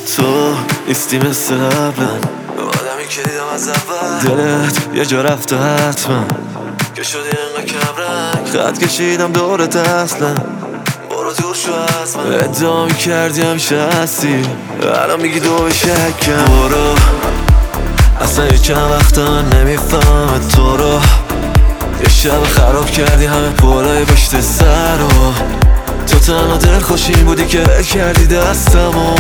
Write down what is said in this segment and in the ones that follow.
تو نیستی مثل قبلا، آدمی که دیدم از اول. دلت یه جا رفته حتما که شدی انقدر کمرنگ. خط کشیدم دورت اصلا، برو دور شو از من. ادعا میکردی همیشه هستی، الان میگی دو به شکم. برو اصلا یه چند وقت من نمیفهمم تو رو. یه شب خراب کردی همه پولای پشت سر رو. تو تنها دلخوشیم بودی که ول کردی دستمو.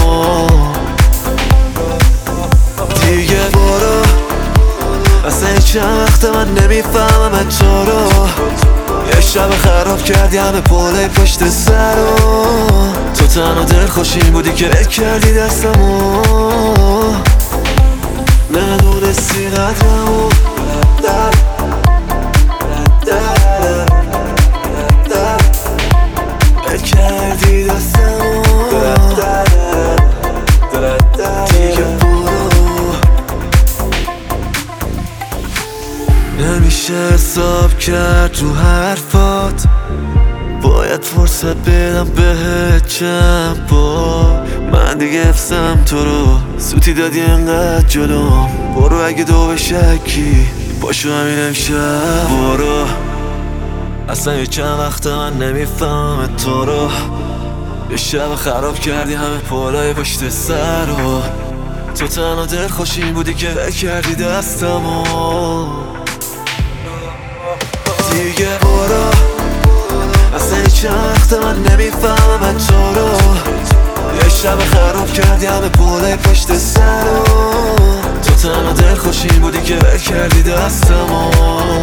دیگه برو اصلا یه چند وقت من نمیفهمم تو رو. یه شب خراب کردی همه پولای پشت سر رو. تو تنها دلخوشیم بودی که ول کردی دستمو. ندونستی قدرمو کردی دستمو. دیگه برو نمیشه حساب کرد رو حرفات. باید فرصت بدم بهت چند بار. من دیگه حفظم تو رو، سوتی دادی انقدر جلوم. برو اگه دو به شکی باشو همین امشب. برو اصلا یه چند وقت من نمیفهمم تو رو. یه شب خراب کردی همه پولای پشت سر رو. تو تنها دلخوشیم بودی که ول کردی دستمو. دیگه برو اصلا یه چند وقت من نمیفهمم تو رو. یه شب خراب کردی همه پولای پشت سر رو. تو تنها دلخوشیم بودی که ول کردی دستمو.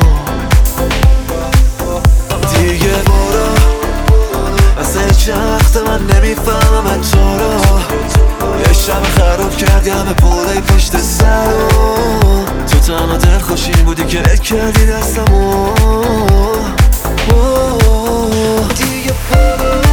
دیگه برو اصلا یه چند وقت من نمیفهمم تو رو. یه شب خراب کردی همه پولای پشت سر رو. تو تنها دلخوشیم بودی که ول کردی دستمو. دیگه برو